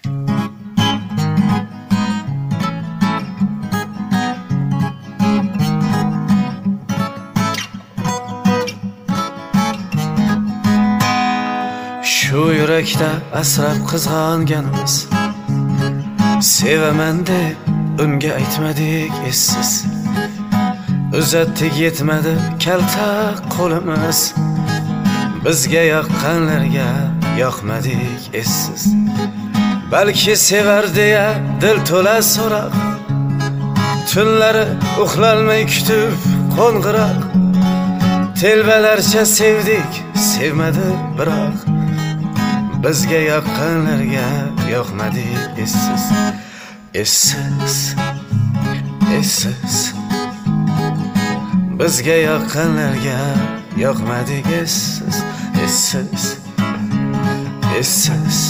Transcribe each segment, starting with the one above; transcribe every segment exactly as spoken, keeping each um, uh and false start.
Shu yurakda asrab qizg'anganimiz, sevaman deb unga aytmadik essiz. Uzatdik yetmadi kalta qo'limiz, bizga yoqqanlarga yoqmadik essiz. Balki sevar deya dil to'la so'roq, tunlari uxlolmay kutib qo'ng'iroq. Telbalarcha sevdik, sevmadi biroq, bizga yoqqanlarga yoqmadik essiz. Essiz, essiz, bizga yoqqanlarga yoqmadik essiz. Essiz, essiz,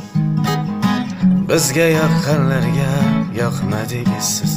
bizga yoqqanlarga yoqmadik essiz.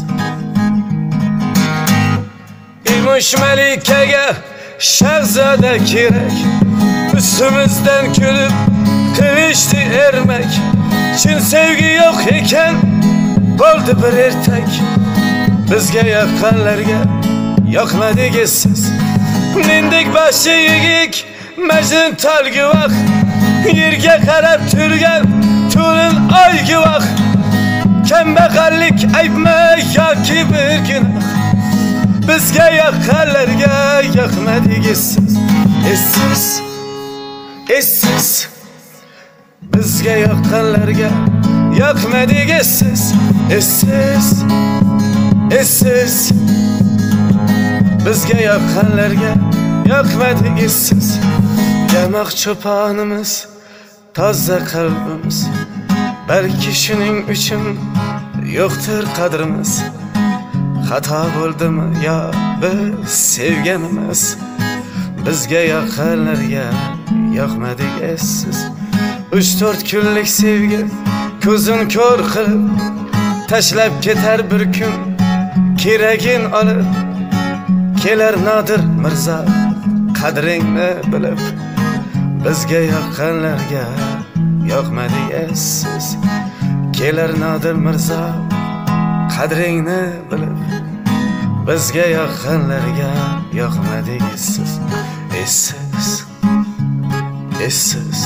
Yumush malikaga shahzoda kerak, ustimizdan kulib qilishdi ermak. Chin sevgi yo'q ekan bo'ldi bir ertak, bizga yoqqanlarga yoqmadik essiz. Mendek boshi yigik Majnun tolgi vaqt, yerga qarab turgan to'lin oygi vaqt. Kambag'allik aybmi yoki bir gunoh, bizga yoqqanlarga yoqmadik essiz. Essiz, essiz, bizga yoqqanlarga yoqmadik essiz. Essiz, essiz, bizga yoqqanlarga yoqmadik essiz. Yamoq cho'ponimiz, toza qalbimiz, balki shuning uchun yo'qdir qadrimiz. Xato bo'ldimi yo biz sevganimiz, bizga yoqqanlarga yoqmadik essiz. Uch to'rt kunlik sevgi ko'zin ko'r qilib tashlab ketar bir kun, keragin olib kelar Nodir Mirzo qadringni bilib, bizga yoqqanlarga yoqmadik essiz. Kelar Nodir Mirzo qadringni bilib, bizga yoqqanlarga yoqmadik essiz. Essiz, essiz,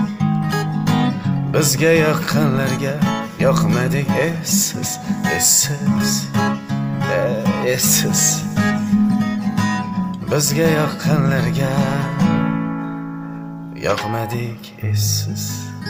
bizga yoqqanlarga yoqmadik essiz. Essiz, essiz, bizga yoqqanlarga yoqmadik essiz.